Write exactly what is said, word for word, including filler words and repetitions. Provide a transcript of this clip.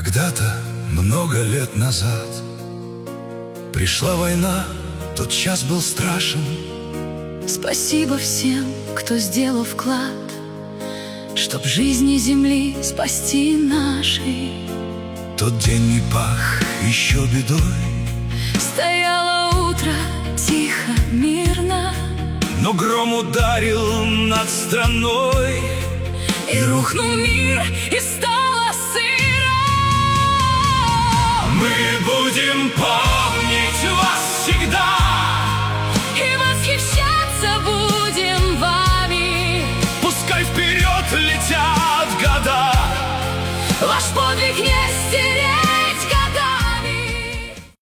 Когда-то, много лет назад, пришла война, тот час был страшен. Спасибо всем, кто сделал вклад, чтоб жизни земли спасти нашей. Тот день не пах еще бедой, стояло утро тихо, мирно, но гром ударил над страной, и рухнул мир, и стало сыро. Мы будем пахать